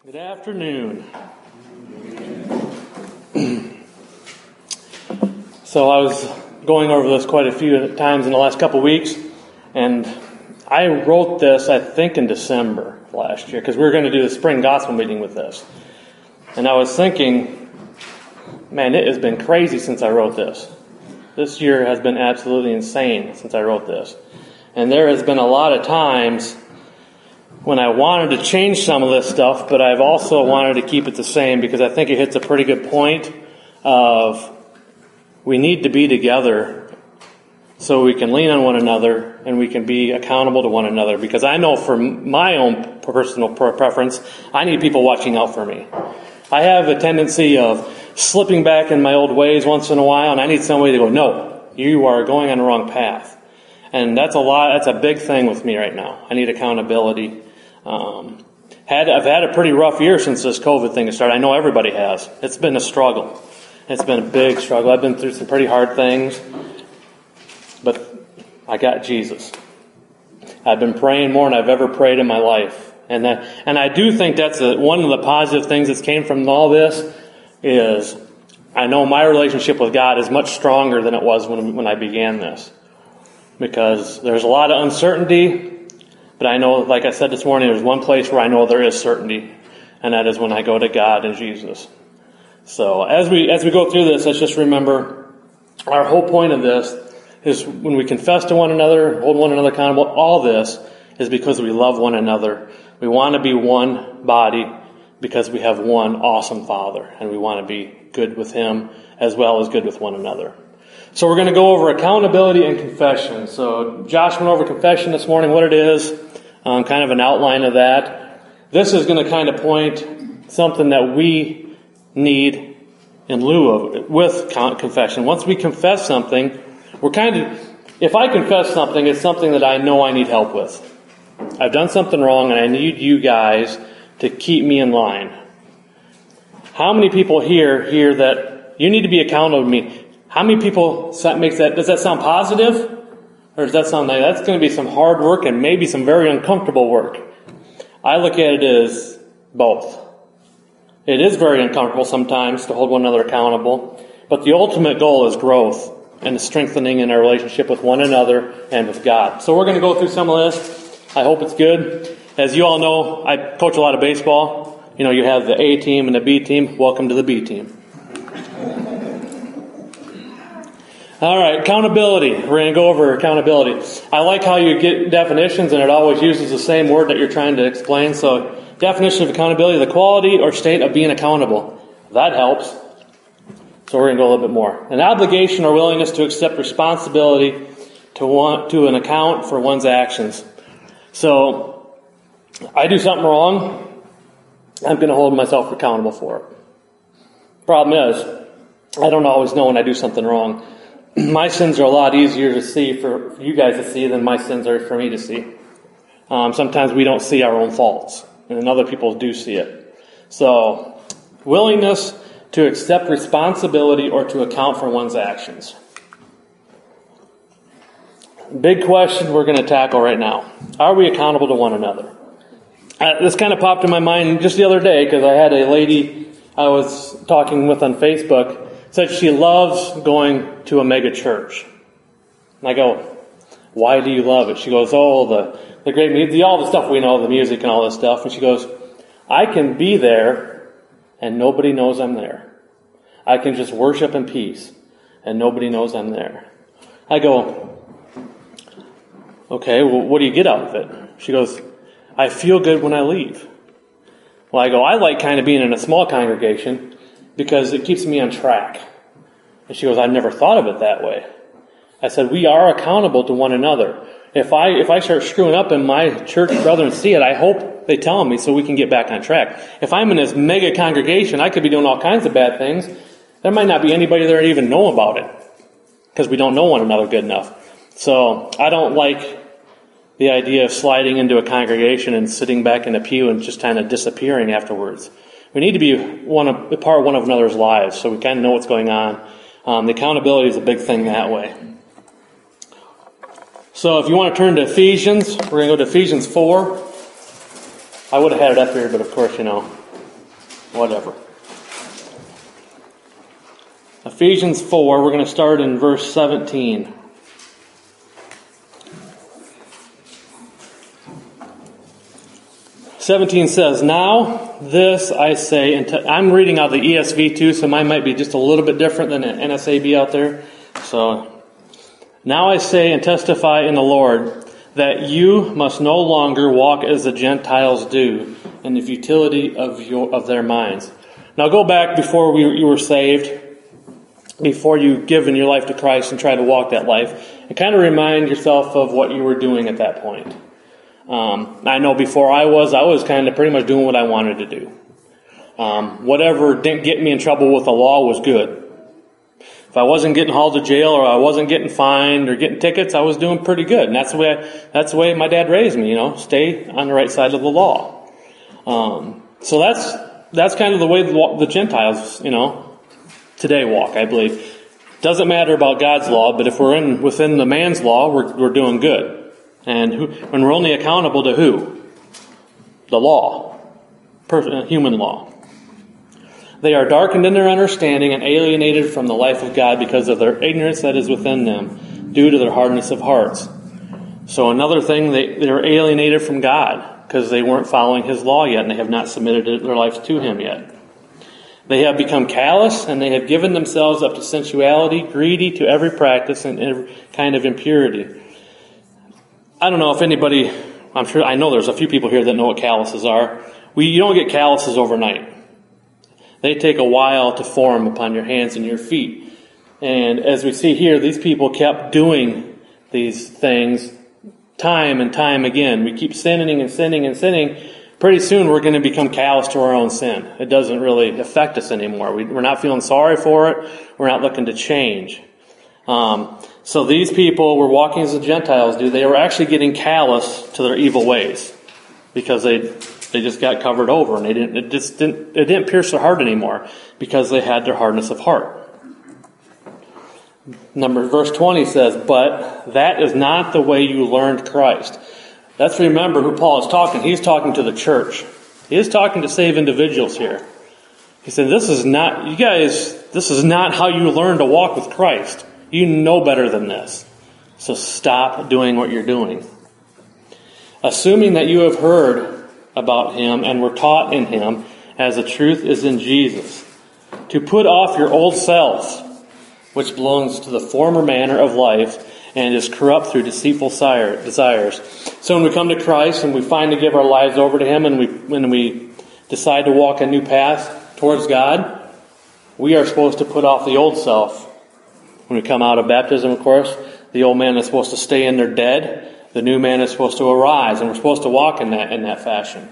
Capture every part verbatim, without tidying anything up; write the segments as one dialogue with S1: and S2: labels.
S1: Good afternoon. So I was going over this quite a few times in the last couple of weeks, and I wrote this, I think, in December last year, because we were going to do the spring gospel meeting with this. And I was thinking, man, it has been crazy since I wrote this. This year has been absolutely insane since I wrote this. And there has been a lot of times when I wanted to change some of this stuff, but I've also wanted to keep it the same because I think it hits a pretty good point of we need to be together so we can lean on one another and we can be accountable to one another. Because I know for my own personal preference, I need people watching out for me. I have a tendency of slipping back in my old ways once in a while, and I need somebody to go, no, you are going on the wrong path. And that's a lot, that's a big thing with me right now. I need accountability. Um, had I've had a pretty rough year since this COVID thing has started. I know everybody has. It's been a struggle. It's been a big struggle. I've been through some pretty hard things, but I got Jesus. I've been praying more than I've ever prayed in my life, and that, and I do think that's a, one of the positive things that came from all this is I know my relationship with God is much stronger than it was when when I began this, because there's a lot of uncertainty. But I know, like I said this morning, there's one place where I know there is certainty, and that is when I go to God and Jesus. So as we as we go through this, let's just remember our whole point of this is when we confess to one another, hold one another accountable, all this is because we love one another. We want to be one body because we have one awesome Father, and we want to be good with Him as well as good with one another. So we're going to go over accountability and confession. So Josh went over confession this morning, what it is, um, kind of an outline of that. This is going to kind of point something that we need in lieu of with confession. Once we confess something, we're kind of, if I confess something, it's something that I know I need help with. I've done something wrong and I need you guys to keep me in line. How many people here hear that you need to be accountable to me? How many people makes that, does that sound positive? Or does that sound like that's going to be some hard work and maybe some very uncomfortable work? I look at it as both. It is very uncomfortable sometimes to hold one another accountable, but the ultimate goal is growth and strengthening in our relationship with one another and with God. So we're going to go through some of this. I hope it's good. As you all know, I coach a lot of baseball. You know, you have the A team and the B team. Welcome to the B team. All right, accountability. We're going to go over accountability. I like how you get definitions, and it always uses the same word that you're trying to explain. So, definition of accountability, the quality or state of being accountable. That helps. So we're going to go a little bit more. An obligation or willingness to accept responsibility to want to an account for one's actions. So, I do something wrong, I'm going to hold myself accountable for it. Problem is, I don't always know when I do something wrong. My sins are a lot easier to see for you guys to see than my sins are for me to see. Um, sometimes we don't see our own faults, and then other people do see it. So, willingness to accept responsibility or to account for one's actions. Big question we're going to tackle right now. Are we accountable to one another? Uh, this kind of popped in my mind just the other day because I had a lady I was talking with on Facebook said she loves going to a mega church. And I go, why do you love it? She goes, oh, the, the great music, all the stuff we know, the music and all this stuff. And she goes, I can be there and nobody knows I'm there. I can just worship in peace and nobody knows I'm there. I go, okay, well, what do you get out of it? She goes, I feel good when I leave. Well, I go, I like kind of being in a small congregation because it keeps me on track. And she goes, I've never thought of it that way. I said, we are accountable to one another. If I if I start screwing up and my church brethren see it, I hope they tell me so we can get back on track. If I'm in this mega congregation, I could be doing all kinds of bad things. There might not be anybody there to even know about it because we don't know one another good enough. So I don't like the idea of sliding into a congregation and sitting back in a pew and just kind of disappearing afterwards. We need to be one of, a part of one of another's lives so we kind of know what's going on. Um, the accountability is a big thing that way. So if you want to turn to Ephesians, we're going to go to Ephesians four. I would have had it up here, but of course, you know, whatever. Ephesians four, we're going to start in verse seventeen. seventeen says, "Now this I say," and t- I'm reading out the E S V too, so mine might be just a little bit different than an N S A B out there. So, "Now I say and testify in the Lord that you must no longer walk as the Gentiles do in the futility of your of their minds." Now go back before we, you were saved, before you given your life to Christ and try to walk that life, and kind of remind yourself of what you were doing at that point. Um, I know before I was, I was kind of pretty much doing what I wanted to do. Um, whatever didn't get me in trouble with the law was good. If I wasn't getting hauled to jail or I wasn't getting fined or getting tickets, I was doing pretty good. And that's the way I, that's the way my dad raised me. You know, stay on the right side of the law. Um, so that's that's kind of the way the, the Gentiles, you know, today walk. I believe doesn't matter about God's law, but if we're in within the man's law, we're we're doing good. And who, when we're only accountable to who? The law. Perfect, human law. "They are darkened in their understanding and alienated from the life of God because of their ignorance that is within them, due to their hardness of hearts." So another thing, they, they're alienated from God because they weren't following His law yet and they have not submitted their lives to Him yet. "They have become callous and they have given themselves up to sensuality, greedy to every practice and every kind of impurity." I don't know if anybody, I'm sure, I know there's a few people here that know what calluses are. We, you don't get calluses overnight. They take a while to form upon your hands and your feet. And as we see here, these people kept doing these things time and time again. We keep sinning and sinning and sinning. Pretty soon we're going to become callous to our own sin. It doesn't really affect us anymore. We, we're not feeling sorry for it. We're not looking to change. Um, so these people were walking as the Gentiles do. They were actually getting callous to their evil ways because they they just got covered over and they didn't it just didn't it didn't pierce their heart anymore because they had their hardness of heart. Number verse twenty says, "But that is not the way you learned Christ." Let's remember who Paul is talking. He's talking to the church. He is talking to saved individuals here. He said, "This is not you guys. This is not how you learn to walk with Christ. You know better than this. So stop doing what you're doing. Assuming that you have heard about Him and were taught in Him, as the truth is in Jesus, to put off your old self, which belongs to the former manner of life and is corrupt through deceitful desires." So when we come to Christ and we finally give our lives over to Him and we when we decide to walk a new path towards God, we are supposed to put off the old self. When we come out of baptism, of course, the old man is supposed to stay in there dead. The new man is supposed to arise, and we're supposed to walk in that in that fashion.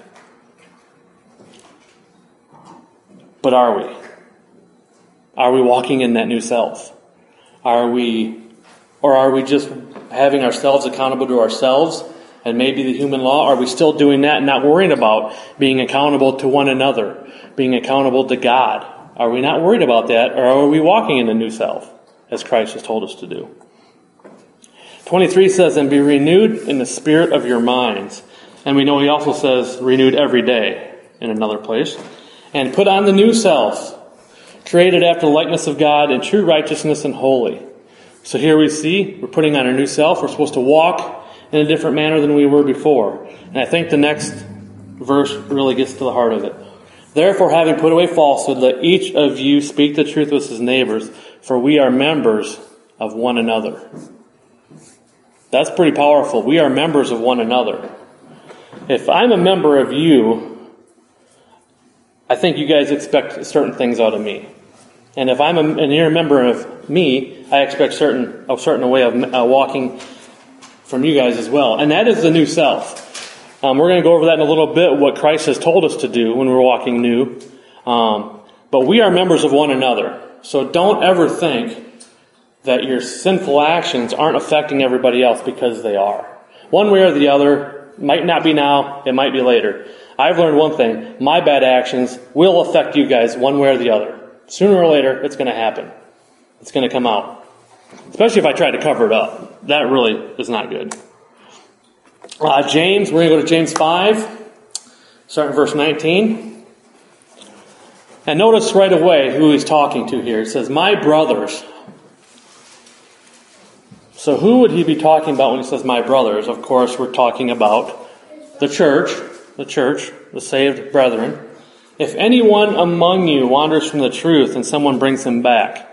S1: But are we? Are we walking in that new self? Are we, or are we just having ourselves accountable to ourselves and maybe the human law? Are we still doing that and not worrying about being accountable to one another, being accountable to God? Are we not worried about that, or are we walking in the new self, as Christ has told us to do? twenty-three says, "And be renewed in the spirit of your minds." And we know He also says, renewed every day in another place. "And put on the new self, created after the likeness of God in true righteousness and holy." So here we see, we're putting on our new self. We're supposed to walk in a different manner than we were before. And I think the next verse really gets to the heart of it. "Therefore, having put away falsehood, let each of you speak the truth with his neighbors, for we are members of one another." That's pretty powerful. We are members of one another. If I'm a member of you, I think you guys expect certain things out of me. And if I'm a, and you're a member of me, I expect certain a certain way of uh, walking from you guys as well. And that is the new self. Um, we're going to go over that in a little bit, what Christ has told us to do when we're walking new. Um, but we are members of one another. So don't ever think that your sinful actions aren't affecting everybody else, because they are. One way or the other, might not be now, it might be later. I've learned one thing: my bad actions will affect you guys one way or the other. Sooner or later, it's going to happen. It's going to come out. Especially if I try to cover it up. That really is not good. Uh, James, we're going to go to James five, starting verse nineteen. And notice right away who he's talking to here. It says, my brothers. So who would he be talking about when he says my brothers? Of course, we're talking about the church, the church, the saved brethren. If anyone among you wanders from the truth and someone brings him back.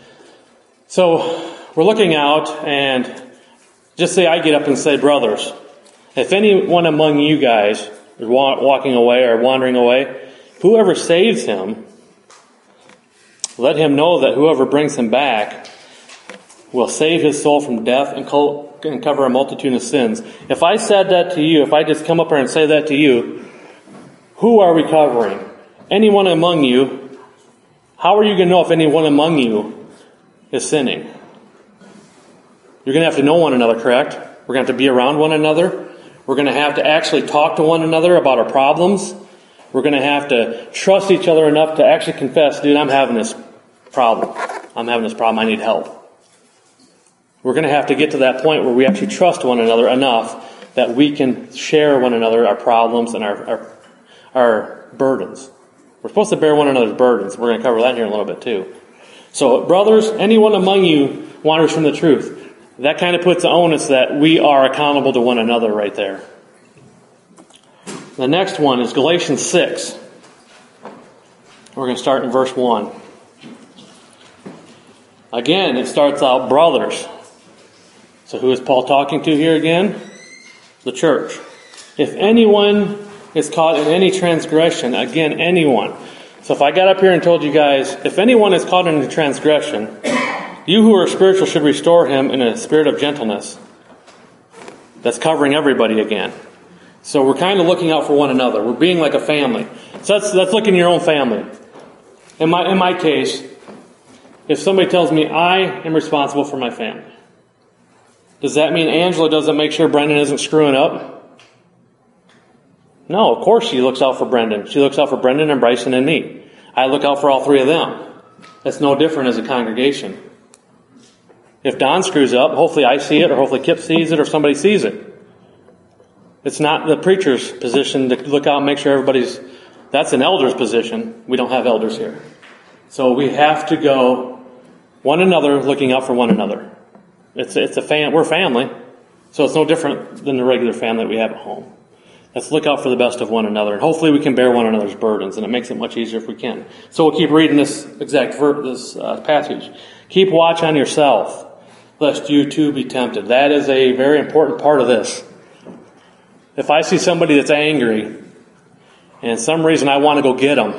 S1: So we're looking out and just say I get up and say brothers. If anyone among you guys is walking away or wandering away, whoever saves him, let him know that whoever brings him back will save his soul from death and cover a multitude of sins. If I said that to you, if I just come up here and say that to you, who are we covering? Anyone among you. How are you going to know if anyone among you is sinning? You're going to have to know one another, correct? We're going to have to be around one another. We're going to have to actually talk to one another about our problems. We're going to have to trust each other enough to actually confess, dude, I'm having this problem. I'm having this problem. I need help. We're going to have to get to that point where we actually trust one another enough that we can share one another our problems and our, our, our burdens. We're supposed to bear one another's burdens. We're going to cover that here in a little bit too. So, brothers, anyone among you wanders from the truth. That kind of puts the onus that we are accountable to one another right there. The next one is Galatians six. We're going to start in verse one. Again, it starts out brothers. So who is Paul talking to here again? The church. If anyone is caught in any transgression, again, anyone. So if I got up here and told you guys, if anyone is caught in a transgression, you who are spiritual should restore him in a spirit of gentleness. That's covering everybody again. So we're kind of looking out for one another. We're being like a family. So that's, that's looking at your own family. In my, in my case, if somebody tells me I am responsible for my family, does that mean Angela doesn't make sure Brendan isn't screwing up? No, of course she looks out for Brendan. She looks out for Brendan and Bryson and me. I look out for all three of them. That's no different as a congregation. If Don screws up, hopefully I see it, or hopefully Kip sees it, or somebody sees it. It's not the preacher's position to look out and make sure everybody's... That's an elder's position. We don't have elders here. So we have to go one another, looking out for one another. It's it's a fam. We're family, so it's no different than the regular family that we have at home. Let's look out for the best of one another, and hopefully we can bear one another's burdens, and it makes it much easier if we can. So we'll keep reading this exact ver- this uh, passage. Keep watch on yourself, lest you too be tempted. That is a very important part of this. If I see somebody that's angry, and for some reason I want to go get them,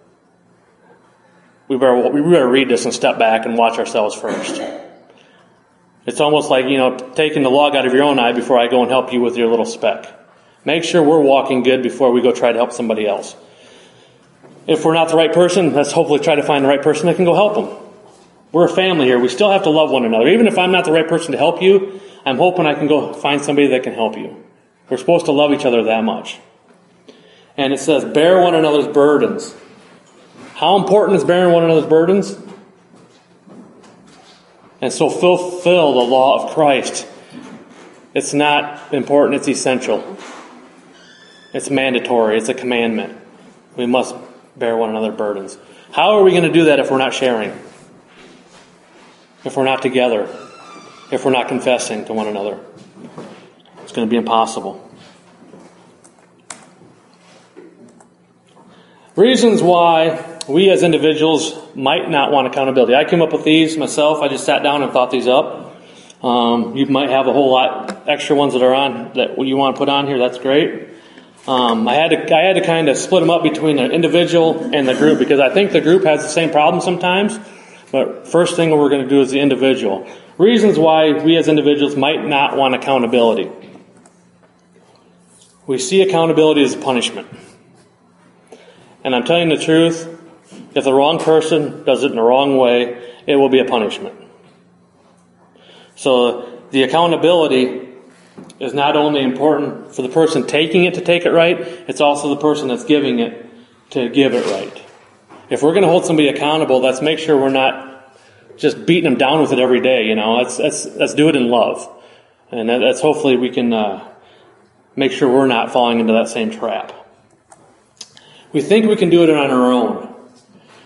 S1: we better we better read this and step back and watch ourselves first. It's almost like, you know, taking the log out of your own eye before I go and help you with your little speck. Make sure we're walking good before we go try to help somebody else. If we're not the right person, let's hopefully try to find the right person that can go help them. We're a family here. We still have to love one another. Even if I'm not the right person to help you, I'm hoping I can go find somebody that can help you. We're supposed to love each other that much. And it says, bear one another's burdens. How important is bearing one another's burdens? And so fulfill the law of Christ. It's not important, it's essential. It's mandatory, it's a commandment. We must bear one another's burdens. How are we going to do that if we're not sharing? If we're not together? If we're not confessing to one another? It's going to be impossible. Reasons why we as individuals might not want accountability. I came up with these myself. I just sat down and thought these up. Um, you might have a whole lot extra ones that are on that you want to put on here. That's great. Um, I had to I had to kind of split them up between the individual and the group because I think the group has the same problem sometimes. But first thing we're going to do is the individual. Reasons why we as individuals might not want accountability. We see accountability as a punishment. And I'm telling you the truth, if the wrong person does it in the wrong way, it will be a punishment. So the accountability is not only important for the person taking it to take it right, it's also the person that's giving it to give it right. If we're going to hold somebody accountable, let's make sure we're not just beating them down with it every day. You know, let's let's let's do it in love, and that's hopefully we can uh, make sure we're not falling into that same trap. We think we can do it on our own.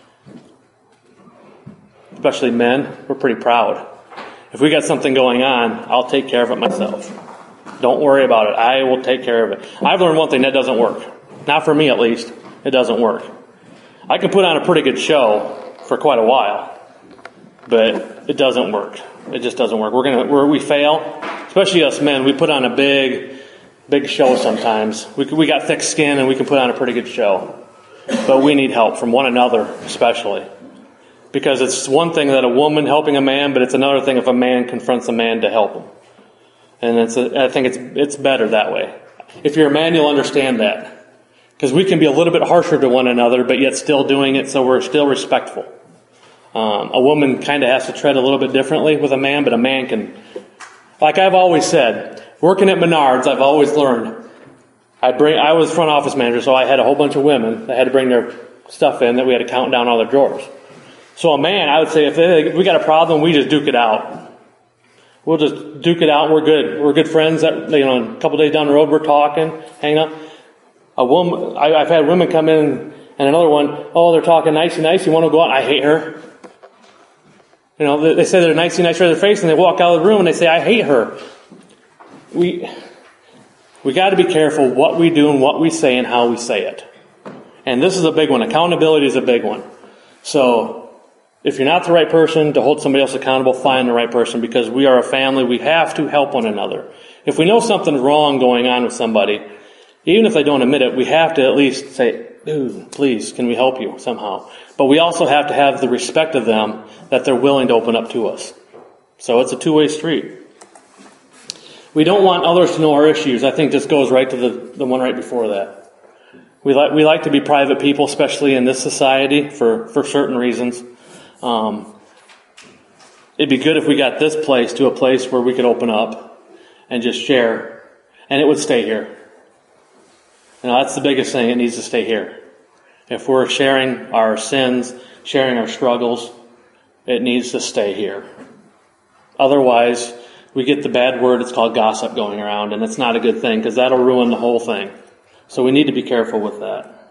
S1: especially men, we're pretty proud. If we got something going on, I'll take care of it myself. Don't worry about it. I will take care of it. I've learned one thing, that doesn't work. Not for me, at least. It doesn't work. I can put on a pretty good show for quite a while, but it doesn't work. It just doesn't work. We're gonna, we're, we fail, especially us men. We put on a big, big show sometimes. We we got thick skin and we can put on a pretty good show, but we need help from one another, especially. Because it's one thing that a woman helping a man, but it's another thing if a man confronts a man to help him. And it's a, I think it's it's better that way. If you're a man, you'll understand that. Because we can be a little bit harsher to one another, but yet still doing it so we're still respectful. Um, a woman kind of has to tread a little bit differently with a man, but a man can... Like I've always said, working at Menards, I've always learned. I bring. I was front office manager, so I had a whole bunch of women that had to bring their stuff in that we had to count down all their drawers. So a man, I would say, if, they, if we got a problem, we just duke it out. We'll just duke it out. We're good. We're good friends. That, you know, a couple days down the road, we're talking, hanging out. A woman, I, I've had women come in, and another one, oh, they're talking nicey nice. You want to go out? I hate her. You know, they, they say they're nicey nice to their face, and they walk out of the room and they say, I hate her. We we got to be careful what we do and what we say and how we say it. And this is a big one. Accountability is a big one. So if you're not the right person to hold somebody else accountable, find the right person, because we are a family. We have to help one another. If we know something's wrong going on with somebody, even if they don't admit it, we have to at least say, dude, please, can we help you somehow? But we also have to have the respect of them that they're willing to open up to us. So it's a two-way street. We don't want others to know our issues. I think this goes right to the, the one right before that. We like we like to be private people, especially in this society, for, for certain reasons. Um, it'd be good if we got this place to a place where we could open up and just share, and it would stay here. You know, that's the biggest thing. It needs to stay here. If we're sharing our sins, sharing our struggles, it needs to stay here. Otherwise, we get the bad word, it's called gossip, going around, and it's not a good thing because that'll ruin the whole thing. So we need to be careful with that.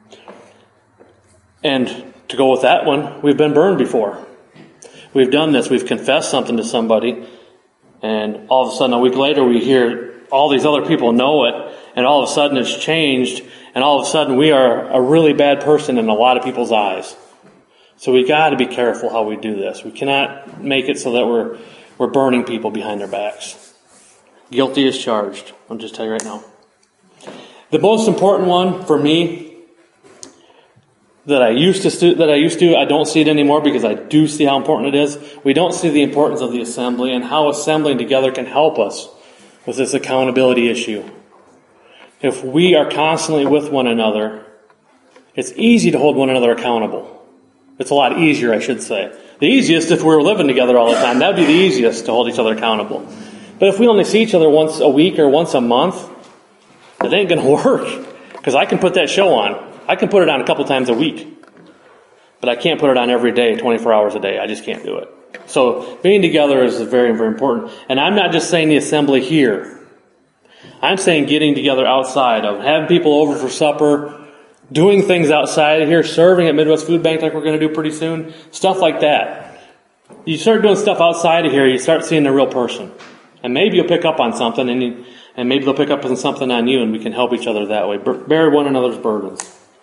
S1: And to go with that one, we've been burned before. We've done this. We've confessed something to somebody, and all of a sudden, a week later, we hear all these other people know it, and all of a sudden it's changed, and all of a sudden we are a really bad person in a lot of people's eyes. So we got to be careful how we do this. We cannot make it so that we're we're burning people behind their backs. Guilty as charged. I'll just tell you right now. The most important one for me that I used to stu- that I used to I don't see it anymore because I do see how important it is. We don't see the importance of the assembly and how assembling together can help us with this accountability issue. If we are constantly with one another, it's easy to hold one another accountable. It's a lot easier, I should say. The easiest if we were living together all the time. That would be the easiest to hold each other accountable. But if we only see each other once a week or once a month, it ain't going to work. Because I can put that show on. I can put it on a couple times a week. But I can't put it on every day, twenty-four hours a day. I just can't do it. So being together is very, very important. And I'm not just saying the assembly here. I'm saying getting together outside of having people over for supper, doing things outside of here, serving at Midwest Food Bank like we're going to do pretty soon, stuff like that. You start doing stuff outside of here, you start seeing the real person. And maybe you'll pick up on something, and you, and maybe they'll pick up on something on you, and we can help each other that way. Bear one another's burdens.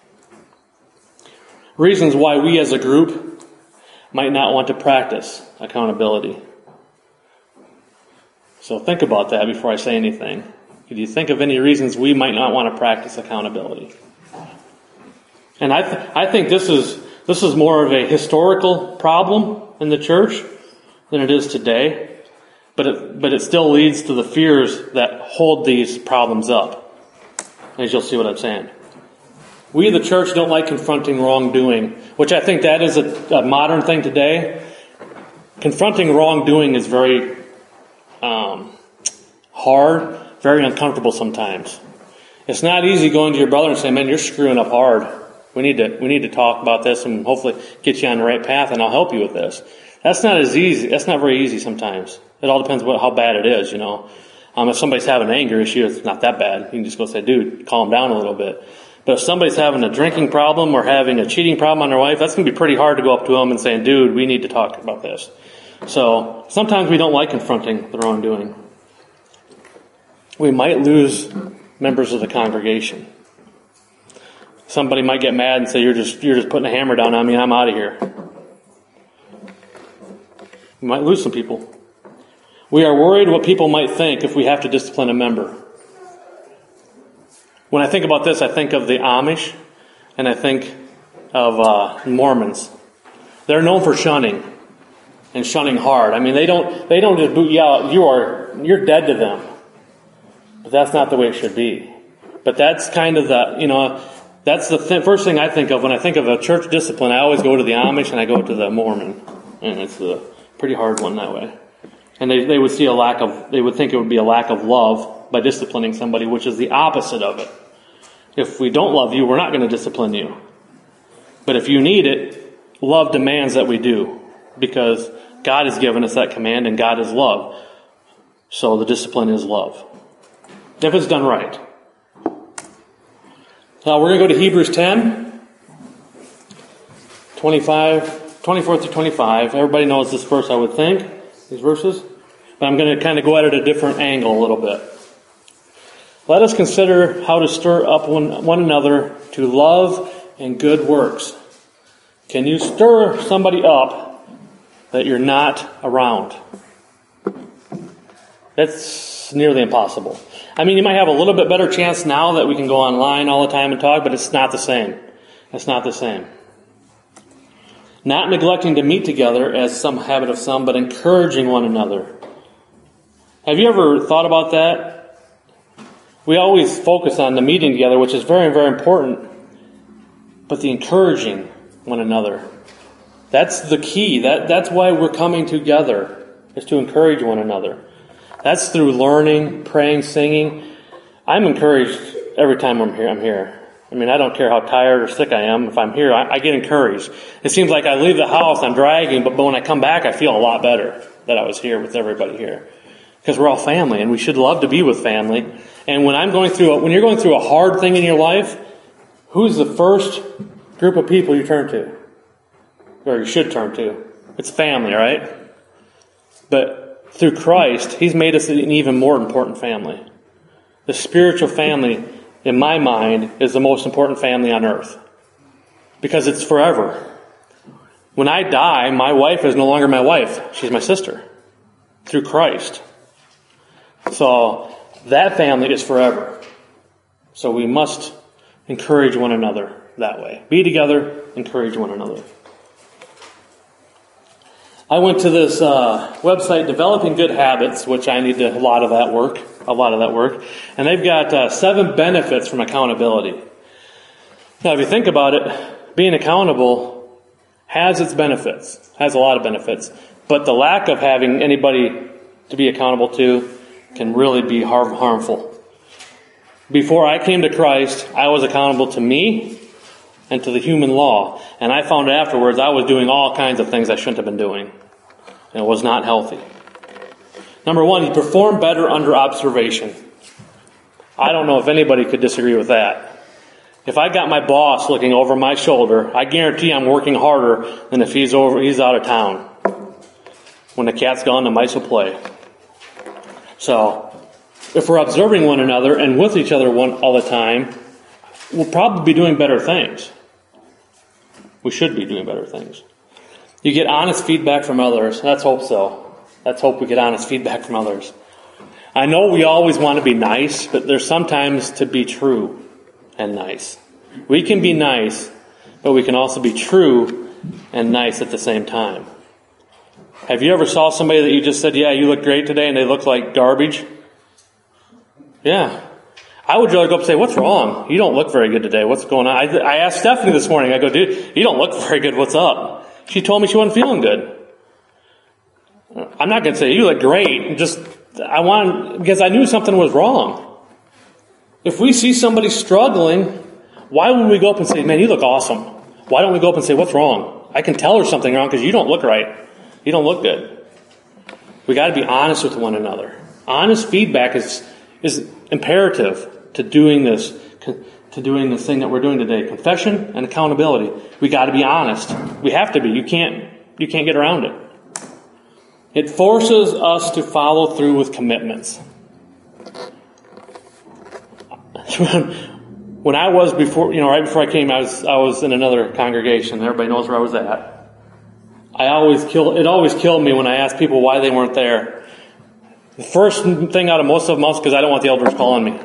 S1: Reasons why we as a group might not want to practice accountability. So think about that before I say anything. Could you think of any reasons we might not want to practice accountability? And I th- I think this is this is more of a historical problem in the church than it is today, but it, but it still leads to the fears that hold these problems up, as you'll see what I'm saying. We, the church, don't like confronting wrongdoing, which I think that is a, a modern thing today. Confronting wrongdoing is very um, hard, very uncomfortable sometimes. It's not easy going to your brother and saying, man, you're screwing up hard. We need to we need to talk about this and hopefully get you on the right path, and I'll help you with this. That's not as easy. That's not very easy sometimes. It all depends on how bad it is, you know. Um, if somebody's having an anger issue, it's not that bad. You can just go say, dude, calm down a little bit. But if somebody's having a drinking problem or having a cheating problem on their wife, that's going to be pretty hard to go up to them and saying, dude, we need to talk about this. So sometimes we don't like confronting the wrongdoing. We might lose members of the congregation. Somebody might get mad and say, you're just you're just putting a hammer down on me, I'm out of here. We might lose some people. We are worried what people might think if we have to discipline a member. When I think about this, I think of the Amish, and I think of uh, Mormons. They're known for shunning, and shunning hard. I mean, they don't they don't just boot you out. You are you're dead to them. But that's not the way it should be. But that's kind of the you know that's the th- first thing I think of when I think of a church discipline. I always go to the Amish and I go to the Mormon, and it's a pretty hard one that way. And they they would see a lack of they would think it would be a lack of love by disciplining somebody, which is the opposite of it. If we don't love you, we're not going to discipline you. But if you need it, love demands that we do, because God has given us that command, and God is love. So the discipline is love, if it's done right. Now we're going to go to Hebrews ten, twenty-five, twenty-four through twenty-five. Everybody knows this verse, I would think, these verses. But I'm going to kind of go at it a different angle a little bit. Let us consider how to stir up one, one another to love and good works. Can you stir somebody up that you're not around? That's nearly impossible. I mean, you might have a little bit better chance now that we can go online all the time and talk, but it's not the same. It's not the same. Not neglecting to meet together as some habit of some, but encouraging one another. Have you ever thought about that? We always focus on the meeting together, which is very, very important. But the encouraging one another. That's the key. That, that's why we're coming together, is to encourage one another. That's through learning, praying, singing. I'm encouraged every time I'm here. I'm here. I mean, I don't care how tired or sick I am. If I'm here, I, I get encouraged. It seems like I leave the house, I'm dragging, but, but when I come back, I feel a lot better that I was here with everybody here. Because we're all family, and we should love to be with family. And when I'm going through, a, when you're going through a hard thing in your life, who's the first group of people you turn to? Or you should turn to? It's family, right? But through Christ, He's made us an even more important family. The spiritual family, in my mind, is the most important family on earth. Because it's forever. When I die, my wife is no longer my wife. She's my sister. Through Christ. So that family is forever. So we must encourage one another that way. Be together, encourage one another. I went to this uh, website, Developing Good Habits, which I need to, a lot of that work, a lot of that work. And they've got uh, seven benefits from accountability. Now, if you think about it, being accountable has its benefits, has a lot of benefits. But the lack of having anybody to be accountable to can really be harm, harmful. Before I came to Christ, I was accountable to me and to the human law. And I found afterwards I was doing all kinds of things I shouldn't have been doing. And it was not healthy. Number one, you perform better under observation. I don't know if anybody could disagree with that. If I got my boss looking over my shoulder, I guarantee I'm working harder than if he's over, he's out of town. When the cat's gone, the mice will play. So, if we're observing one another and with each other one all the time, we'll probably be doing better things. We should be doing better things. You get honest feedback from others. Let's hope so. Let's hope we get honest feedback from others. I know we always want to be nice, but there's sometimes to be true and nice. We can be nice, but we can also be true and nice at the same time. Have you ever saw somebody that you just said, yeah, you look great today, and they look like garbage? Yeah. I would rather go up and say, what's wrong? You don't look very good today. What's going on? I, I asked Stephanie this morning. I go, dude, you don't look very good. What's up? She told me she wasn't feeling good. I'm not going to say, you look great. Just, I want, because I knew something was wrong. If we see somebody struggling, why would we go up and say, man, you look awesome? Why don't we go up and say, what's wrong? I can tell her something wrong because you don't look right. You don't look good. We got to be honest with one another. Honest feedback is is imperative to doing this to doing this thing that we're doing today. Confession and accountability. We got to be honest. We have to be. You can't, you can't get around it. It forces us to follow through with commitments. When I was before, you know, right before I came, I was I was in another congregation. Everybody knows where I was at. I always kill. It always killed me when I asked people why they weren't there. The first thing out of most of them was because I don't want the elders calling me.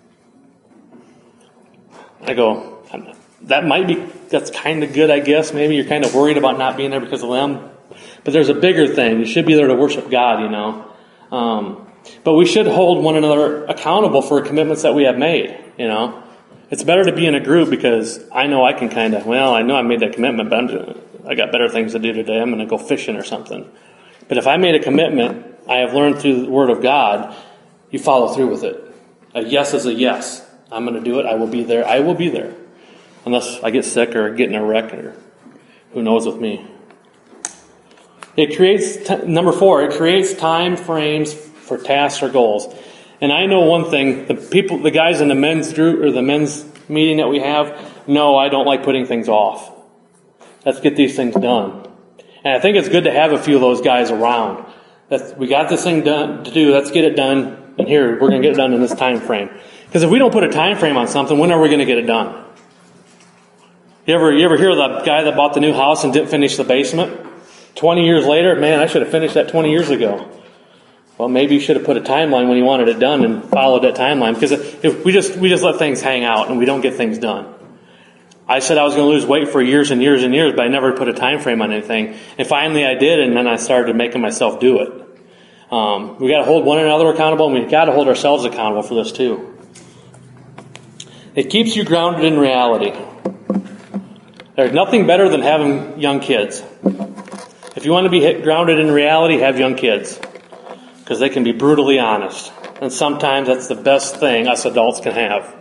S1: I go, that might be, that's kind of good, I guess. Maybe you're kind of worried about not being there because of them. But there's a bigger thing. You should be there to worship God, you know. Um, but we should hold one another accountable for commitments that we have made, you know. It's better to be in a group because I know I can kind of, well, I know I made that commitment, but I'm doing, I got better things to do today. I'm going to go fishing or something. But if I made a commitment, I have learned through the Word of God, you follow through with it. A yes is a yes. I'm going to do it. I will be there. I will be there. Unless I get sick or get in a wreck or who knows with me. It creates, t- number four, it creates time frames for tasks or goals. And I know one thing, the people, the guys in the men's group or the men's meeting that we have, know I don't like putting things off. Let's get these things done. And I think it's good to have a few of those guys around. That's, we got this thing done to do, let's get it done, and here, we're going to get it done in this time frame. Because if we don't put a time frame on something, when are we going to get it done? You ever, you ever hear of the guy that bought the new house and didn't finish the basement? twenty years later, man, I should have finished that twenty years ago. Well, maybe you should have put a timeline when you wanted it done and followed that timeline. Because if we just we just let things hang out and we don't get things done. I said I was going to lose weight for years and years and years, but I never put a time frame on anything. And finally I did, and then I started making myself do it. Um, we got to hold one another accountable, and we got to hold ourselves accountable for this too. It keeps you grounded in reality. There's nothing better than having young kids. If you want to be grounded in reality, have young kids. Because they can be brutally honest. And sometimes that's the best thing us adults can have.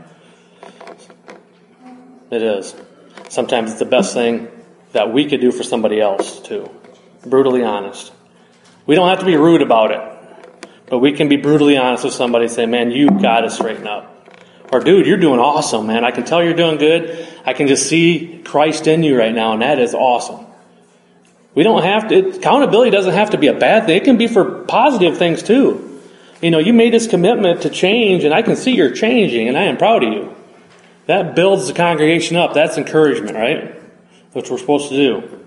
S1: It is. Sometimes it's the best thing that we could do for somebody else, too. Brutally honest. We don't have to be rude about it. But we can be brutally honest with somebody and say, man, you got to straighten up. Or, dude, you're doing awesome, man. I can tell you're doing good. I can just see Christ in you right now, and that is awesome. We don't have to, it, accountability doesn't have to be a bad thing. It can be for positive things too. You know, you made this commitment to change, and I can see you're changing, and I am proud of you. That builds the congregation up. That's encouragement, right? Which we're supposed to do.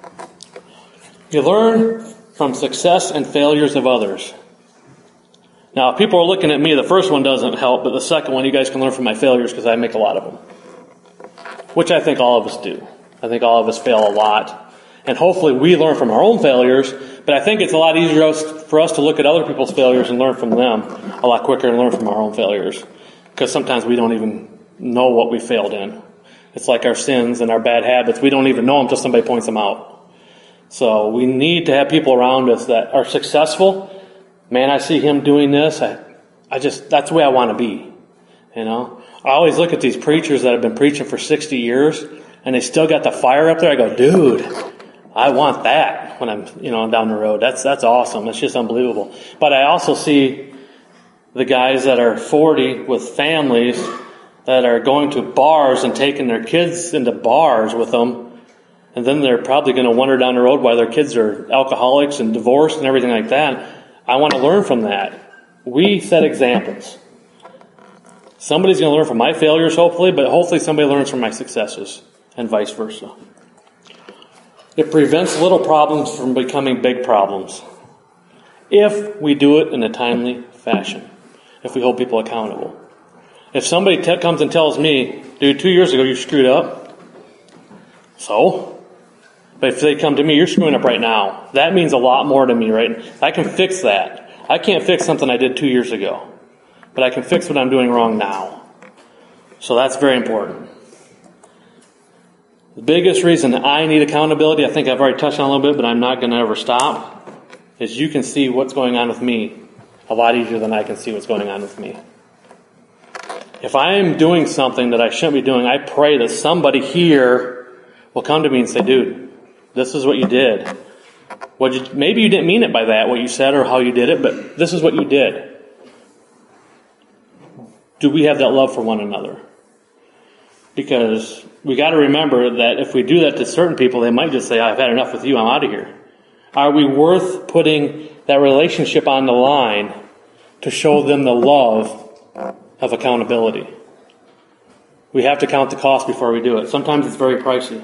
S1: You learn from success and failures of others. Now, if people are looking at me, the first one doesn't help, but the second one, you guys can learn from my failures because I make a lot of them. Which I think all of us do. I think all of us fail a lot. And hopefully we learn from our own failures, but I think it's a lot easier for us to look at other people's failures and learn from them a lot quicker and learn from our own failures. Because sometimes we don't even know what we failed in. It's like our sins and our bad habits. We don't even know them until somebody points them out. So we need to have people around us that are successful. Man, I see him doing this. I, I just, that's the way I want to be. You know, I always look at these preachers that have been preaching for sixty years and they still got the fire up there. I go, dude, I want that when I'm, you know, down the road. That's, that's awesome. It's just unbelievable. But I also see the guys that are forty with families that are going to bars and taking their kids into bars with them. And then they're probably going to wander down the road while their kids are alcoholics and divorced and everything like that. I want to learn from that. We set examples. Somebody's going to learn from my failures, hopefully, but hopefully somebody learns from my successes and vice versa. It prevents little problems from becoming big problems if we do it in a timely fashion, if we hold people accountable. If somebody te- comes and tells me, dude, two years ago you screwed up, so? But if they come to me, you're screwing up right now, that means a lot more to me, right? I can fix that. I can't fix something I did two years ago, but I can fix what I'm doing wrong now. So that's very important. The biggest reason that I need accountability, I think I've already touched on a little bit, but I'm not going to ever stop, is you can see what's going on with me a lot easier than I can see what's going on with me. If I'm doing something that I shouldn't be doing, I pray that somebody here will come to me and say, dude, this is what you did. What you, maybe you didn't mean it by that, what you said or how you did it, but this is what you did. Do we have that love for one another? Because we got to remember that if we do that to certain people, they might just say, I've had enough with you, I'm out of here. Are we worth putting that relationship on the line to show them the love of accountability? We have to count the cost before we do it. Sometimes it's very pricey.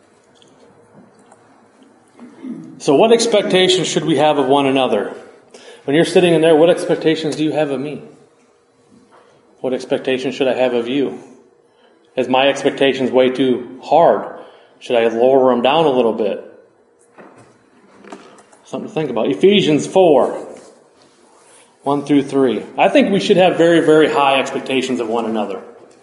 S1: So what expectations should we have of one another? When you're sitting in there, what expectations do you have of me? What expectations should I have of you? Is my expectations way too hard? Should I lower them down a little bit? Something to think about. Ephesians four, one through three. I think we should have very, very high expectations of one another.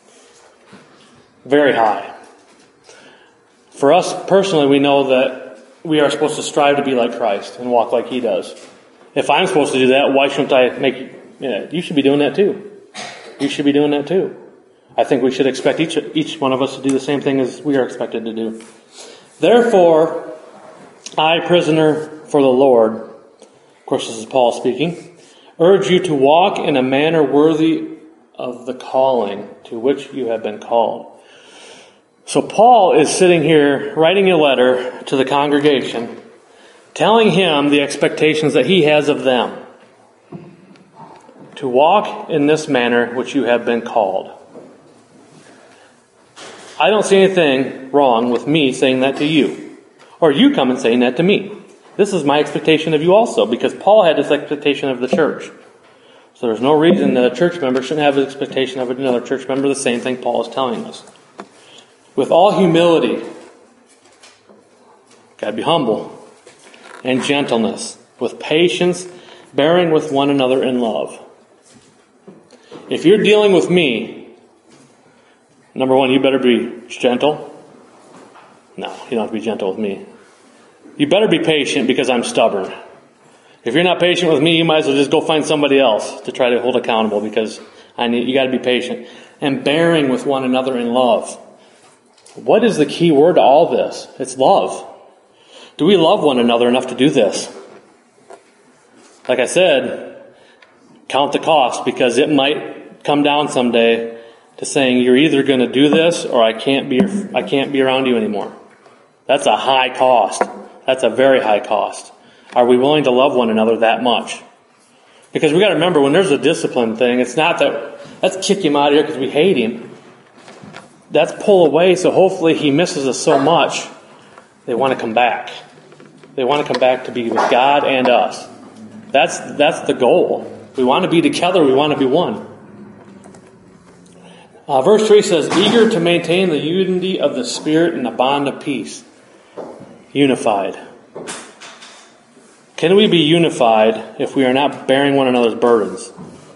S1: Very high. For us personally, we know that we are supposed to strive to be like Christ and walk like He does. If I'm supposed to do that, why shouldn't I make you? Yeah, you should be doing that too. You should be doing that too. I think we should expect each each one of us to do the same thing as we are expected to do. Therefore, I, prisoner for the Lord, of course this is Paul speaking, urge you to walk in a manner worthy of the calling to which you have been called. So Paul is sitting here writing a letter to the congregation, telling him the expectations that he has of them. To walk in this manner which you have been called. I don't see anything wrong with me saying that to you, or you come and saying that to me. This is my expectation of you also, because Paul had this expectation of the church. So there's no reason that a church member shouldn't have an expectation of another church member, the same thing Paul is telling us. With all humility, got to be humble, and gentleness, with patience, bearing with one another in love. If you're dealing with me, number one, you better be gentle. No, you don't have to be gentle with me. You better be patient because I'm stubborn. If you're not patient with me, you might as well just go find somebody else to try to hold accountable, because I need, you got to be patient. And bearing with one another in love. What is the key word to all this? It's love. Do we love one another enough to do this? Like I said, count the cost, because it might come down someday to saying you're either going to do this or I can't be I can't be around you anymore. That's a high cost. That's a very high cost. Are we willing to love one another that much? Because we got to remember, when there's a discipline thing, it's not that let's kick him out of here because we hate him. That's pull away, so hopefully he misses us so much they want to come back. They want to come back to be with God and us. That's that's the goal. We want to be together. We want to be one. Uh, verse three says, eager to maintain the unity of the Spirit in the bond of peace. Unified. Can we be unified if we are not bearing one another's burdens?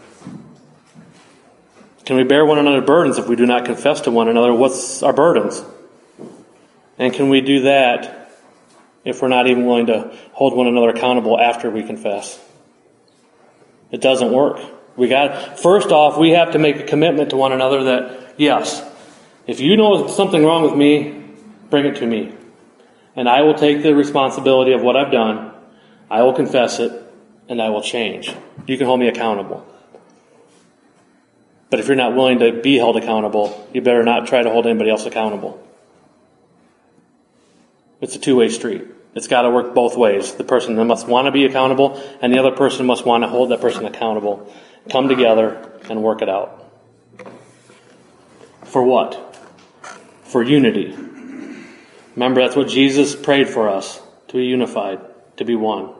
S1: Can we bear one another's burdens if we do not confess to one another what's our burdens? And can we do that if we're not even willing to hold one another accountable after we confess? It doesn't work. We got, first off, we have to make a commitment to one another that, yes, if you know something wrong with me, bring it to me. And I will take the responsibility of what I've done. I will confess it, and I will change. You can hold me accountable. But if you're not willing to be held accountable, you better not try to hold anybody else accountable. It's a two-way street. It's got to work both ways. The person that must want to be accountable, and the other person must want to hold that person accountable. Come together and work it out. For what? For unity. Remember, that's what Jesus prayed for us, to be unified, to be one.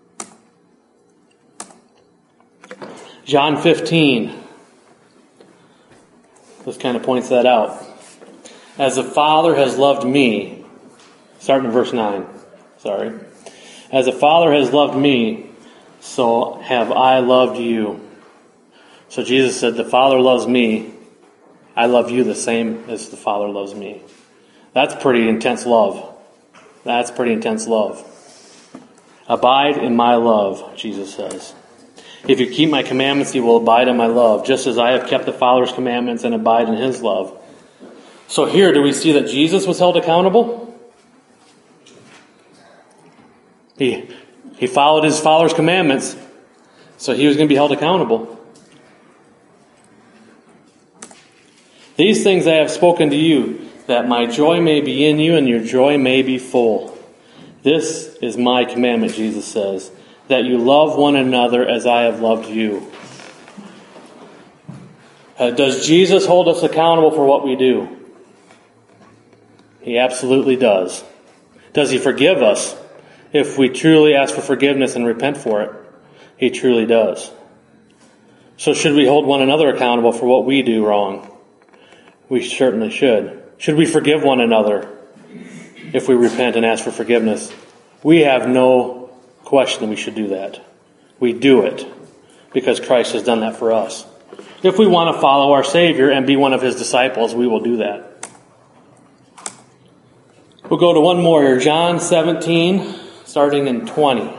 S1: John fifteen. This kind of points that out. As the Father has loved me, starting in verse nine, sorry. As the Father has loved me, so have I loved you. So Jesus said, the Father loves me, I love you the same as the Father loves me. That's pretty intense love. That's pretty intense love. Abide in my love, Jesus says. If you keep my commandments, you will abide in my love, just as I have kept the Father's commandments and abide in his love. So here, do we see that Jesus was held accountable? He, he followed his Father's commandments, so he was going to be held accountable. These things I have spoken to you, that my joy may be in you and your joy may be full. This is my commandment, Jesus says, that you love one another as I have loved you. Uh, does Jesus hold us accountable for what we do? He absolutely does. Does he forgive us if we truly ask for forgiveness and repent for it? He truly does. So should we hold one another accountable for what we do wrong? We certainly should. Should we forgive one another if we repent and ask for forgiveness? We have no question we should do that. We do it because Christ has done that for us. If we want to follow our Savior and be one of his disciples, we will do that. We'll go to one more here. John seventeen, starting in twenty.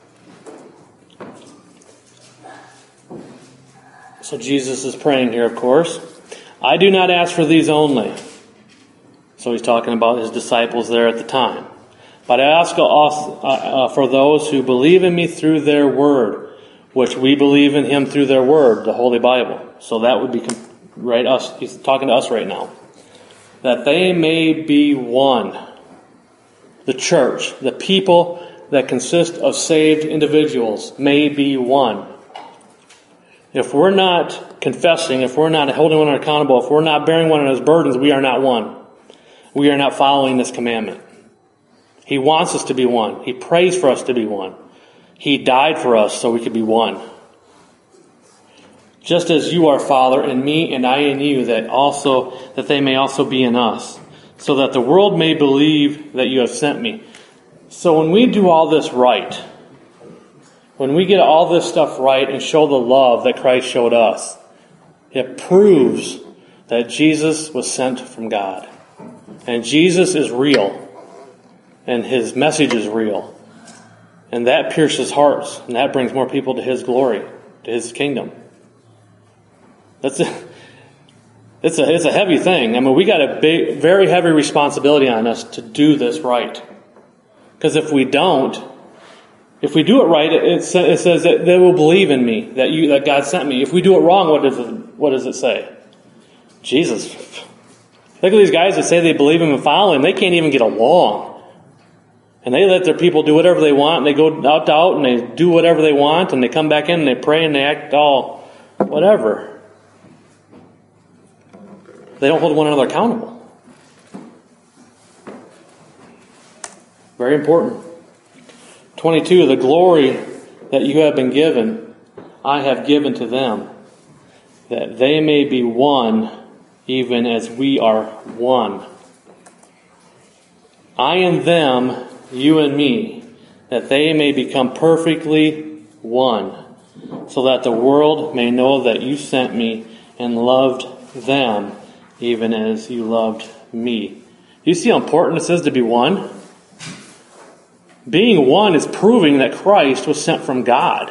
S1: So Jesus is praying here, of course. I do not ask for these only. So he's talking about his disciples there at the time. But I ask also, uh, uh, for those who believe in me through their word, which we believe in him through their word, the Holy Bible. So that would be right us. He's talking to us right now. That they may be one. The church, the people that consist of saved individuals may be one. If we're not confessing, if we're not holding one another accountable, if we're not bearing one another's burdens, we are not one. We are not following this commandment. He wants us to be one. He prays for us to be one. He died for us so we could be one. Just as you are, Father, in me and I in you, that also that they may also be in us, so that the world may believe that you have sent me. So when we do all this right, when we get all this stuff right and show the love that Christ showed us, it proves that Jesus was sent from God. And Jesus is real. And his message is real. And that pierces hearts. And that brings more people to his glory, to his kingdom. That's a, it's a, it's a heavy thing. I mean, we got a big, very heavy responsibility on us to do this right. Because if we don't, if we do it right, it, it says that they will believe in me, that you, that God sent me. If we do it wrong, what does it, what does it say? Jesus. Look at these guys that say they believe him and follow him. They can't even get along. And they let their people do whatever they want. And they go out to out and they do whatever they want. And they come back in and they pray and they act all whatever. They don't hold one another accountable. Very important. twenty-two, the glory that you have been given, I have given to them, that they may be one, even as we are one. I and them, you and me, that they may become perfectly one, so that the world may know that you sent me and loved them, even as you loved me. Do you see how important it is to be one? Being one is proving that Christ was sent from God.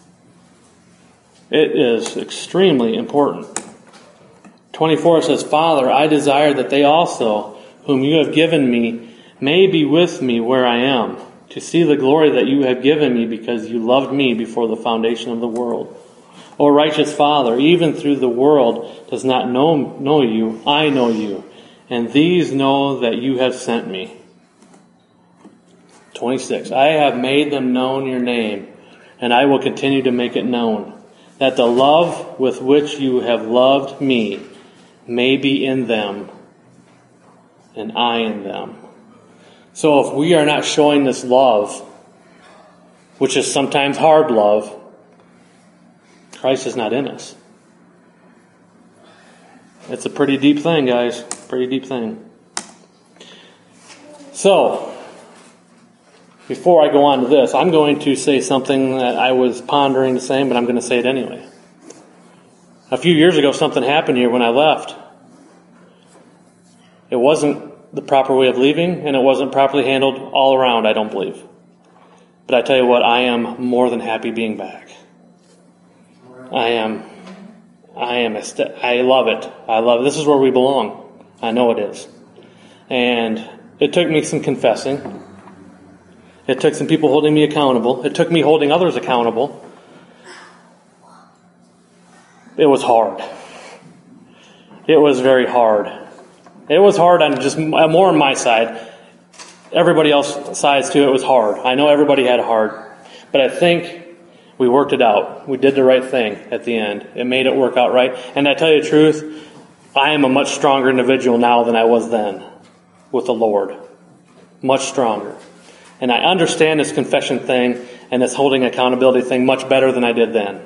S1: It is extremely important. twenty-four says, Father, I desire that they also, whom you have given me, may be with me where I am, to see the glory that you have given me because you loved me before the foundation of the world. O righteous Father, even through the world does not know, know you, I know you, and these know that you have sent me. twenty-six, I have made them known your name, and I will continue to make it known, that the love with which you have loved me may be in them, and I in them. So if we are not showing this love, which is sometimes hard love, Christ is not in us. It's a pretty deep thing, guys. Pretty deep thing. So, before I go on to this, I'm going to say something that I was pondering to say, but I'm going to say it anyway. A few years ago, something happened here when I left. It wasn't the proper way of leaving, and it wasn't properly handled all around, I don't believe. But I tell you what, I am more than happy being back. I am, I am, I love it. I love it. This is where we belong. I know it is. And it took me some confessing. It took some people holding me accountable. It took me holding others accountable. It was hard. it was very hard. It was hard on just more on my side. Everybody else's sides too, it was hard. I know everybody had it hard. But I think we worked it out. We did the right thing at the end. It made it work out right. And I tell you the truth, I am a much stronger individual now than I was then with the Lord. Much stronger. And I understand this confession thing and this holding accountability thing much better than I did then.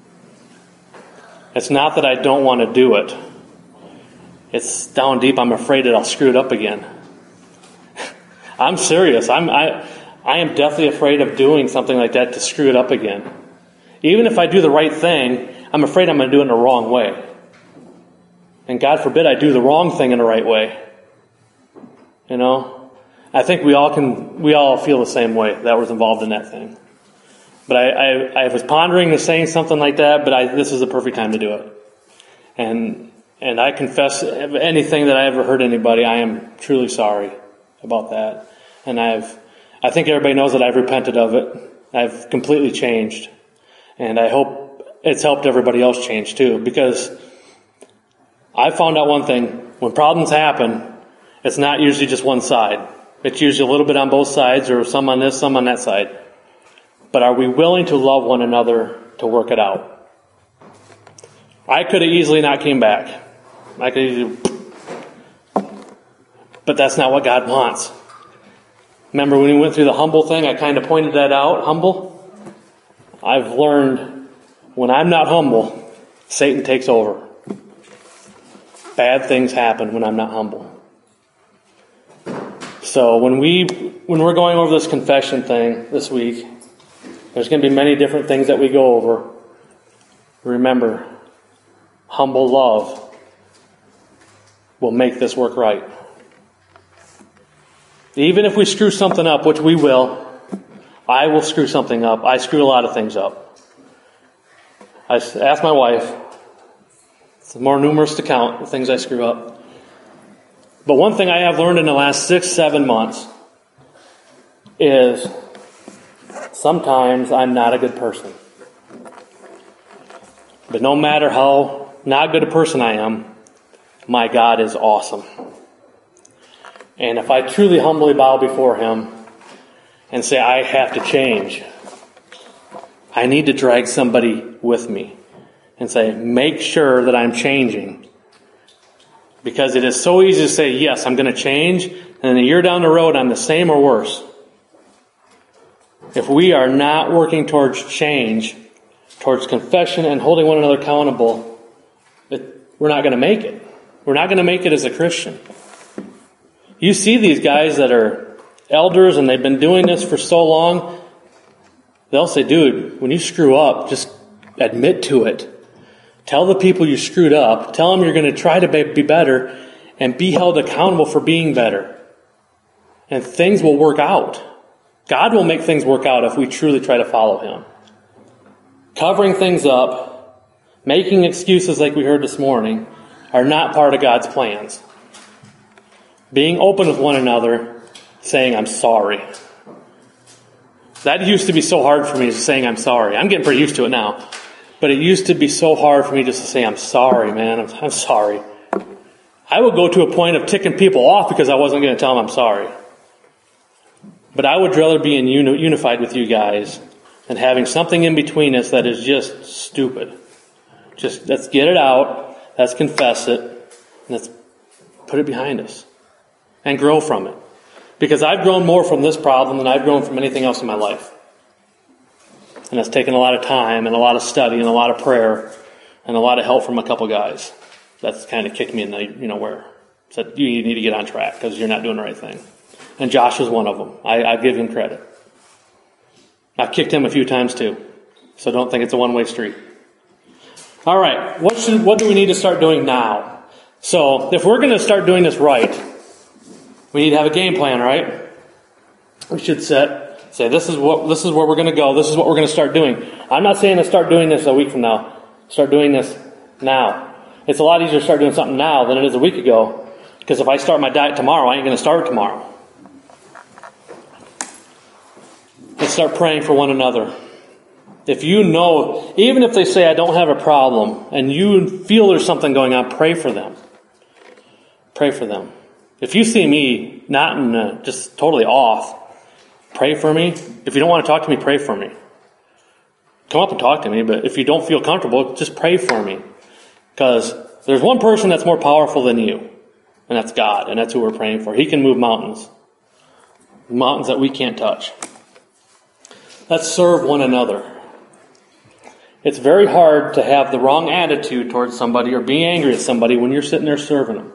S1: It's not that I don't want to do it. It's down deep, I'm afraid that I'll screw it up again. I'm serious. I'm, I, I am deathly afraid of doing something like that to screw it up again. Even if I do the right thing, I'm afraid I'm going to do it in the wrong way. And God forbid I do the wrong thing in the right way. You know? I think we all can, we all feel the same way that was involved in that thing. But I, I, I was pondering to saying something like that, but I, this is the perfect time to do it. And, and I confess anything that I ever hurt anybody, I am truly sorry about that. And I've, I think everybody knows that I've repented of it. I've completely changed. And I hope it's helped everybody else change too, because I found out one thing. When problems happen, it's not usually just one side. It's usually a little bit on both sides, or some on this, some on that side. But are we willing to love one another to work it out? I could have easily not came back. I could easily, but that's not what God wants. Remember when we went through the humble thing, I kind of pointed that out, humble? I've learned when I'm not humble, Satan takes over. Bad things happen when I'm not humble. So when we, when we're going over this confession thing this week, there's going to be many different things that we go over. Remember, humble love will make this work right. Even if we screw something up, which we will, I will screw something up. I screw a lot of things up. I asked my wife, it's more numerous to count, the things I screw up. But one thing I have learned in the last six, seven months is sometimes I'm not a good person. But no matter how not good a person I am, my God is awesome. And if I truly humbly bow before Him and say, I have to change, I need to drag somebody with me and say, make sure that I'm changing. Because it is so easy to say, yes, I'm going to change, and then a year down the road, I'm the same or worse. If we are not working towards change, towards confession and holding one another accountable, it, we're not going to make it. We're not going to make it as a Christian. You see these guys that are elders and they've been doing this for so long, they'll say, dude, when you screw up, just admit to it. Tell the people you screwed up. Tell them you're going to try to be better and be held accountable for being better. And things will work out. God will make things work out if we truly try to follow Him. Covering things up, making excuses like we heard this morning, are not part of God's plans. Being open with one another, saying, I'm sorry. That used to be so hard for me, just saying I'm sorry. I'm getting pretty used to it now. But it used to be so hard for me just to say, I'm sorry, man. I'm, I'm sorry. I would go to a point of ticking people off because I wasn't going to tell them I'm sorry. But I would rather be in uni- unified with you guys than having something in between us that is just stupid. Just let's get it out. Let's confess it. And let's put it behind us. And grow from it. Because I've grown more from this problem than I've grown from anything else in my life. And it's taken a lot of time and a lot of study and a lot of prayer and a lot of help from a couple guys. That's kind of kicked me in the, you know, where said you need to get on track because you're not doing the right thing. And Josh was one of them. I, I give him credit. I've kicked him a few times too. So don't think it's a one-way street. All right. What should, what do we need to start doing now? So if we're going to start doing this right, we need to have a game plan, right? We should set, say, this is what, this is where we're going to go. This is what we're going to start doing. I'm not saying to start doing this a week from now. Start doing this now. It's a lot easier to start doing something now than it is a week ago. Because if I start my diet tomorrow, I ain't going to start it tomorrow. Let's start praying for one another. If you know, even if they say I don't have a problem, and you feel there's something going on, pray for them. pray for them. If you see me not in a, just totally off, pray for me. If you don't want to talk to me, pray for me. Come up and talk to me, but if you don't feel comfortable, just pray for me. Because there's one person that's more powerful than you, and that's God, and that's who we're praying for. He can move mountains, mountains that we can't touch. Let's serve one another. It's very hard to have the wrong attitude towards somebody or be angry at somebody when you're sitting there serving them.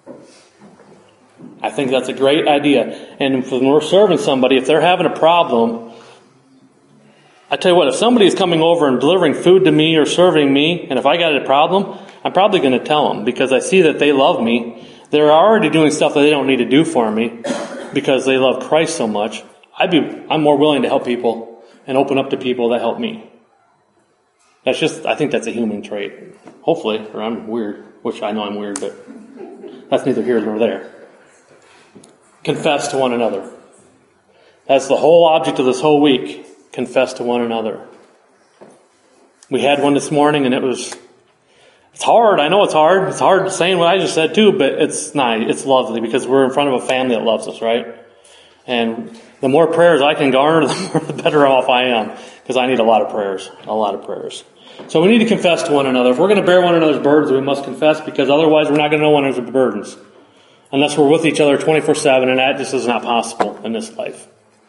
S1: I think that's a great idea. And when we're serving somebody, if they're having a problem, I tell you what, if somebody is coming over and delivering food to me or serving me, and if I got a problem, I'm probably going to tell them because I see that they love me. They're already doing stuff that they don't need to do for me because they love Christ so much. I'd be, I'm more willing to help people and open up to people that help me. That's just, I think that's a human trait. Hopefully, or I'm weird, which I know I'm weird, but that's neither here nor there. Confess to one another. That's the whole object of this whole week. Confess to one another. We had one this morning, and it was, it's hard. I know it's hard. It's hard saying what I just said too, but it's nice. It's lovely because we're in front of a family that loves us, right? And the more prayers I can garner, the, more, the better off I am because I need a lot of prayers, a lot of prayers. So we need to confess to one another. If we're going to bear one another's burdens, we must confess because otherwise we're not going to know one another's burdens unless we're with each other twenty-four seven, and that just is not possible in this life.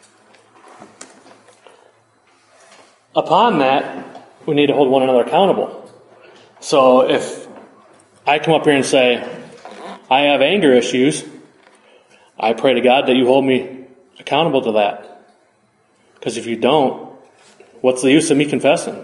S1: Upon that, we need to hold one another accountable. So if I come up here and say, I have anger issues, I pray to God that you hold me accountable to that. Because if you don't, what's the use of me confessing?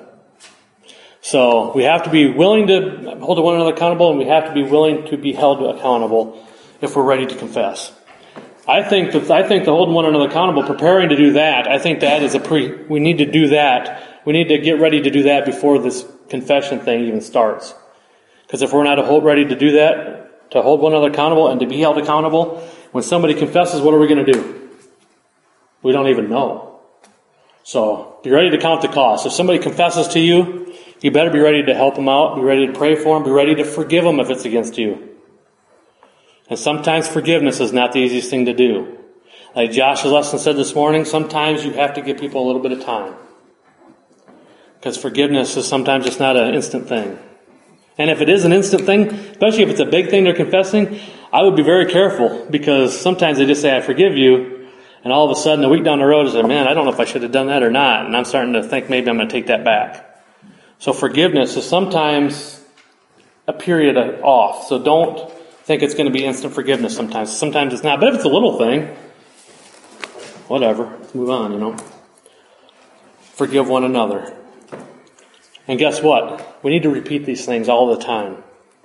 S1: So we have to be willing to hold one another accountable, and we have to be willing to be held accountable if we're ready to confess. I think that I think the holding one another accountable, preparing to do that, I think that is a pre. We need to do that. We need to get ready to do that before this confession thing even starts. Because if we're not hold, ready to do that, to hold one another accountable and to be held accountable, when somebody confesses, what are we going to do? We don't even know. So be ready to count the cost. If somebody confesses to you, you better be ready to help them out. Be ready to pray for them. Be ready to forgive them if it's against you. And sometimes forgiveness is not the easiest thing to do. Like Josh's lesson said this morning, sometimes you have to give people a little bit of time. Because forgiveness is sometimes just not an instant thing. And if it is an instant thing, especially if it's a big thing they're confessing, I would be very careful because sometimes they just say, I forgive you. And all of a sudden, a week down the road, I say, man, I don't know if I should have done that or not. And I'm starting to think maybe I'm going to take that back. So forgiveness is sometimes a period of off. So don't think it's going to be instant forgiveness sometimes. Sometimes it's not. But if it's a little thing, whatever. Let's move on, you know. Forgive one another. And guess what? We need to repeat these things all the time.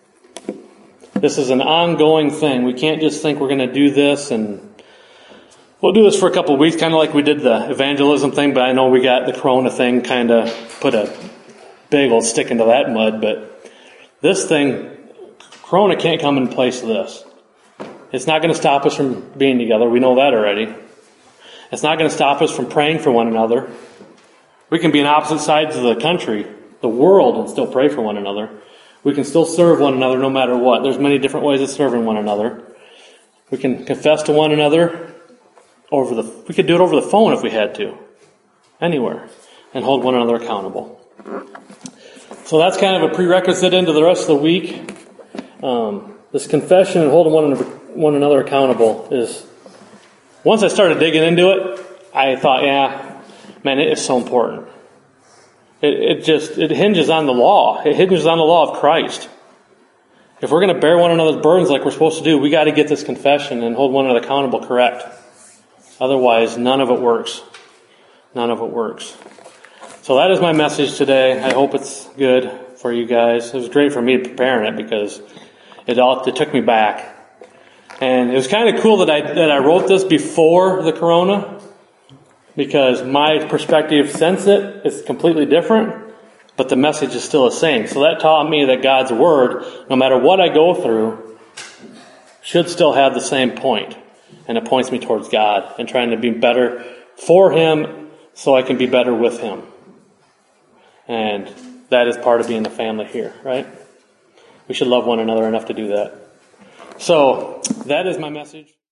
S1: This is an ongoing thing. We can't just think we're going to do this and we'll do this for a couple of weeks, kind of like we did the evangelism thing, but I know we got the Corona thing kind of put a big old stick into that mud. But this thing, Corona can't come in place of this. It's not going to stop us from being together. We know that already. It's not going to stop us from praying for one another. We can be on opposite sides of the country, the world, and still pray for one another. We can still serve one another no matter what. There's many different ways of serving one another. We can confess to one another over the, we could do it over the phone if we had to. Anywhere. And hold one another accountable. So that's kind of a prerequisite into the rest of the week. Um, this confession and holding one another, one another accountable is, once I started digging into it, I thought, yeah, man, it is so important. It, it just, it hinges on the law. It hinges on the law of Christ. If we're going to bear one another's burdens like we're supposed to do, we got to get this confession and hold one another accountable correct. Otherwise, none of it works. None of it works. So that is my message today. I hope it's good for you guys. It was great for me preparing it because it all, it took me back. And it was kind of cool that I, that I wrote this before the Corona, because my perspective since it is completely different, but the message is still the same. So that taught me that God's Word, no matter what I go through, should still have the same point. And it points me towards God and trying to be better for Him so I can be better with Him. And that is part of being a family here, right? We should love one another enough to do that. So that is my message.